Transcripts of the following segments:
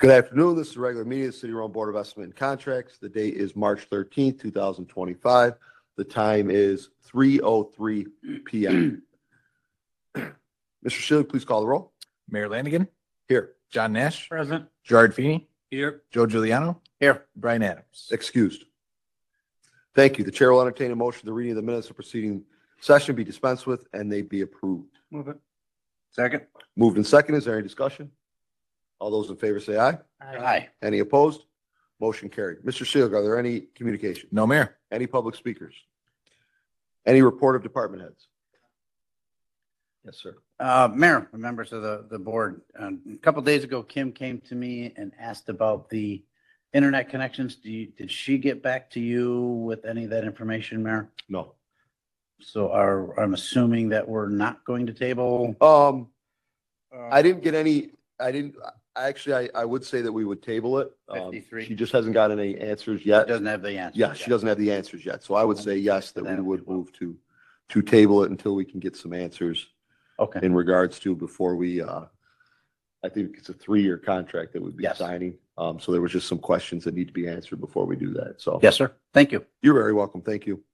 Good afternoon. This is a regular meeting of the City of Rome Board of Estimate and Contracts. The date is March 13th, 2025. The time is 3:03 p.m. Mr. Schilling, please call the roll. Mayor Lanigan, Here. John Nash, Present. Gerard Feeney, Here. Joe Giuliano, Here. Brian Adams. Excused. Thank you. The chair will entertain a motion the reading of the minutes of preceding session be dispensed with and they be approved. Move it. Second. Moved and second. Is there any discussion? All those in favor say aye. Aye. Any opposed? Motion carried. Mr. Schilling, are there any communications? No, Mayor. Any public speakers? Any report of department heads? Yes, sir. Mayor, members of the board, a couple days ago, Kim came to me and asked about the internet connections. Did she get back to you with any of that information, Mayor? No. So I'm assuming that we're not going to table. I didn't get any, I would say that we would table it. 53. She just hasn't got any answers She yet. doesn't have the answer. Yeah, she yet. doesn't have the answers yet. So I would say yes, that we Then we would will. move to table it until we can get some answers Okay. in regards to before we, I think it's a 3-year contract that we'd be Yes. signing. So there was just some questions that need to be answered before we do that. So Yes, sir. Thank you. you're very welcome. Thank you.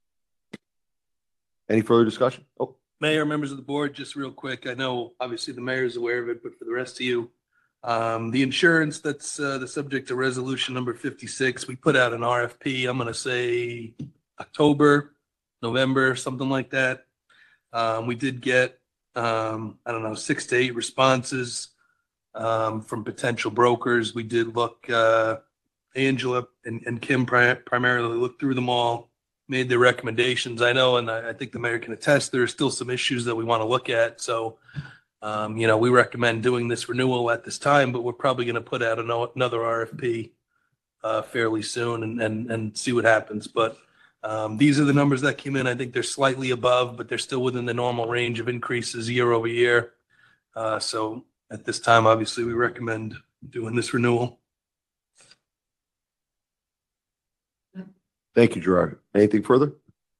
Any further discussion? Oh, Mayor, members of the board, just real quick, I know obviously the mayor is aware of it, but for the rest of you, the insurance that's the subject to resolution number 56, we put out an RFP, I'm going to say October, November, something like that. We did get, I don't know, 6 to 8 responses from potential brokers. We did look, Angela and Kim primarily looked through them all, made their recommendations. I know, and I think the mayor can attest, there are still some issues that we want to look at. So, we recommend doing this renewal at this time, but we're probably going to put out another RFP fairly soon and see what happens. But these are the numbers that came in. I think they're slightly above, but they're still within the normal range of increases year over year. So at this time, obviously, we recommend doing this renewal. thank you, Gerard. Anything further?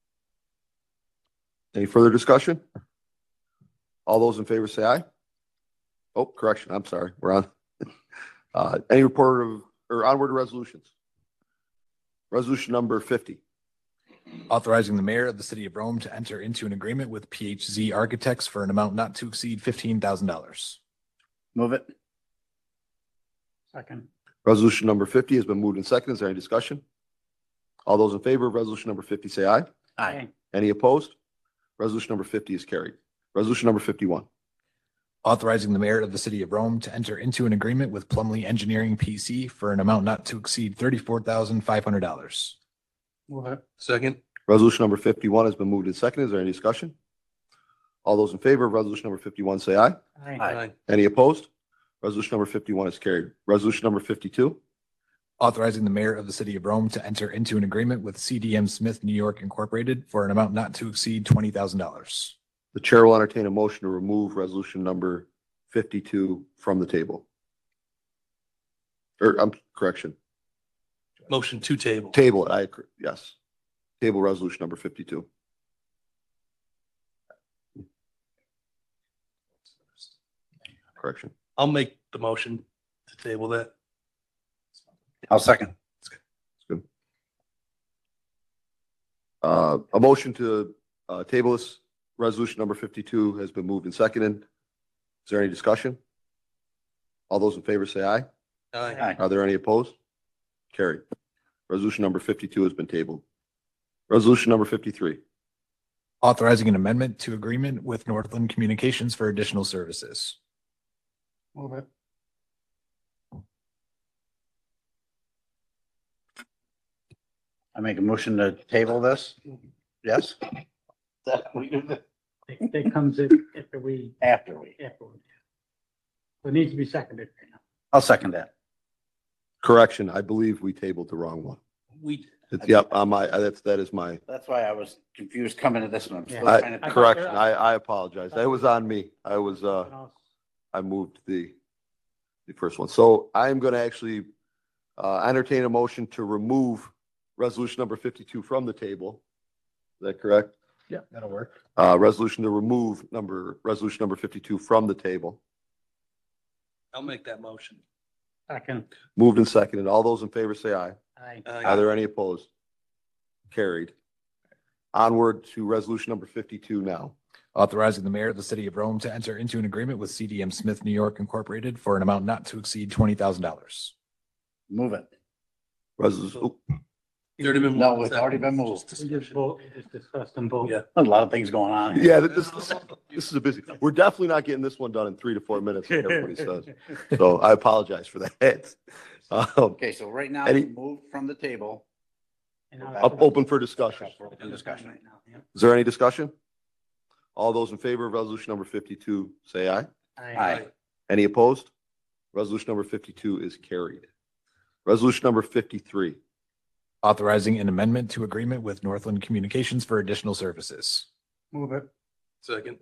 Any further discussion? All those in favor say aye. Oh, correction. I'm sorry. We're on. Any report of or onward resolutions? Resolution number 50. Authorizing the mayor of the city of Rome to enter into an agreement with PHZ Architects for an amount not to exceed $15,000. Move it. Second. Resolution number 50 has been moved and seconded. Is there any discussion? All those in favor of resolution number 50 say aye. Aye. Any opposed? Resolution number 50 is carried. Resolution number 51. Authorizing the mayor of the city of Rome to enter into an agreement with Plumley Engineering PC for an amount not to exceed $34,500. Move it. Second. Resolution number 51 has been moved and seconded. Is there any discussion? All those in favor of resolution number 51 say aye. Aye. Any opposed? Resolution number 51 is carried. Resolution number 52. Authorizing the mayor of the city of Rome to enter into an agreement with CDM Smith New York Incorporated for an amount not to exceed $20,000. The chair will entertain a motion to remove resolution number 52 from the table. Correction. Motion to table. Table it. Yes. Table resolution number 52. Correction. I'll make the motion to table that. I'll second. Good. A motion to table this resolution number 52 has been moved and seconded. Is there any discussion? All those in favor say aye. Aye. Are there any opposed? Carried. Resolution number 52 has been tabled. Resolution number 53. Authorizing an amendment to agreement with Northland Communications for additional services. Move it. I make a motion to table this. Yes? That we do that That comes in after we. after. So it needs to be seconded. I'll second that. Correction, I believe we tabled the wrong one. We, Yep, that is my, That's why I was confused coming to this one. I'm still trying to- correction. I apologize. That was on me. I was, I moved the first one. So I'm going to actually entertain a motion to remove resolution number 52 from the table. Is that correct? Yeah, that'll work. Resolution to remove resolution number 52 from the table. I'll make that motion. Second. Moved and seconded. All those in favor say aye. Aye. Are there any opposed? Carried. Onward to resolution number 52 now. Authorizing the mayor of the city of Rome to enter into an agreement with CDM Smith, New York Incorporated for an amount not to exceed $20,000. Move it. Resolution, It's already been No, moved. it's already been moved. Just We just discussion. vote, we just discussed them both. Yeah. A lot of things going on. here. yeah, this is a busy, we're definitely not getting this one done in 3 to 4 minutes, like everybody says. So I apologize for that. Okay, so right now, Any- we moved from the table. And now Up, open for discussion. For open discussion. Right now, yeah. Is there any discussion? All those in favor of resolution number 52, say aye. Aye. Any opposed? Resolution number 52 is carried. Resolution number 53. Authorizing an amendment to agreement with Northland Communications for additional services. Move it. Second.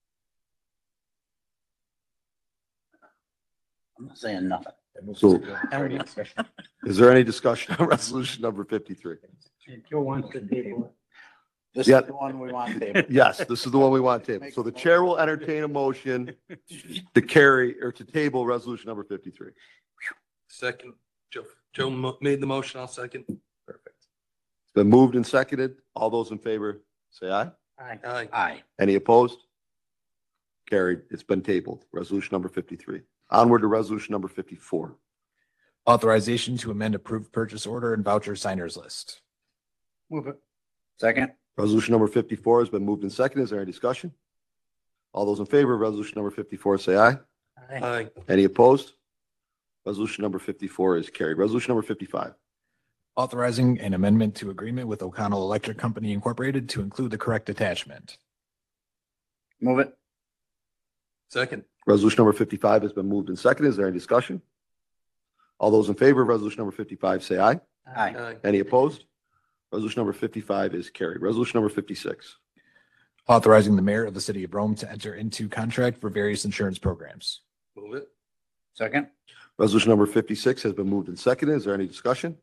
I'm not saying nothing. So is there any discussion on resolution number 53? And Joe wants to table it. This Yeah. is the one we want to table. Yes, this is the one we want to table. So the chair will entertain a motion to carry or to table resolution number 53. Second. Joe made the motion. I'll second. Perfect. It's been moved and seconded. All those in favor, say aye. Aye. Aye. Aye. Any opposed? Carried. It's been tabled. Resolution number 53. Onward to resolution number 54. Authorization to amend approved purchase order and voucher signers list. Move it. Second. Resolution number 54 has been moved and seconded. Is there any discussion? All those in favor of resolution number 54, say aye. Aye. Aye. Any opposed? Resolution number 54 is carried. Resolution number 55. Authorizing an amendment to agreement with O'Connell Electric Company Incorporated to include the correct attachment. Move it. Second. Resolution number 55 has been moved and seconded. Is there any discussion? All those in favor of resolution number 55, say aye. Aye. Aye. Any opposed? Resolution number 55 is carried. Resolution number 56. Authorizing the mayor of the city of Rome to enter into contract for various insurance programs. Move it. Second. Resolution number 56 has been moved and seconded. Is there any discussion?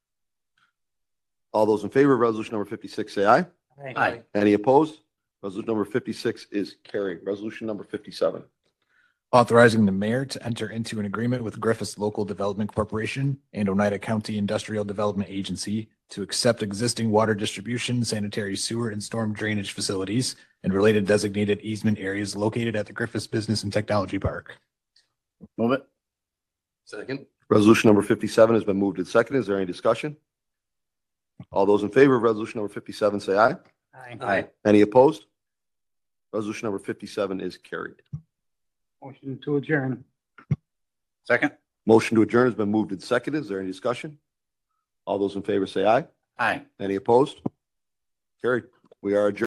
All those in favor of resolution number 56, say aye. Aye. Any opposed? Resolution number 56 is carried. Resolution number 57. Authorizing the mayor to enter into an agreement with Griffiths Local Development Corporation and Oneida County Industrial Development Agency to accept existing water distribution, sanitary sewer, and storm drainage facilities and related designated easement areas located at the Griffiths Business and Technology Park. Move it. Second. Resolution number 57 has been moved and seconded. Is there any discussion? All those in favor of resolution number 57, say aye. Aye. Aye. Any opposed? Resolution number 57 is carried. Motion to adjourn. Second. Motion to adjourn has been moved and seconded. Is there any discussion? All those in favor say aye. Aye. Any opposed? Carried. We are adjourned.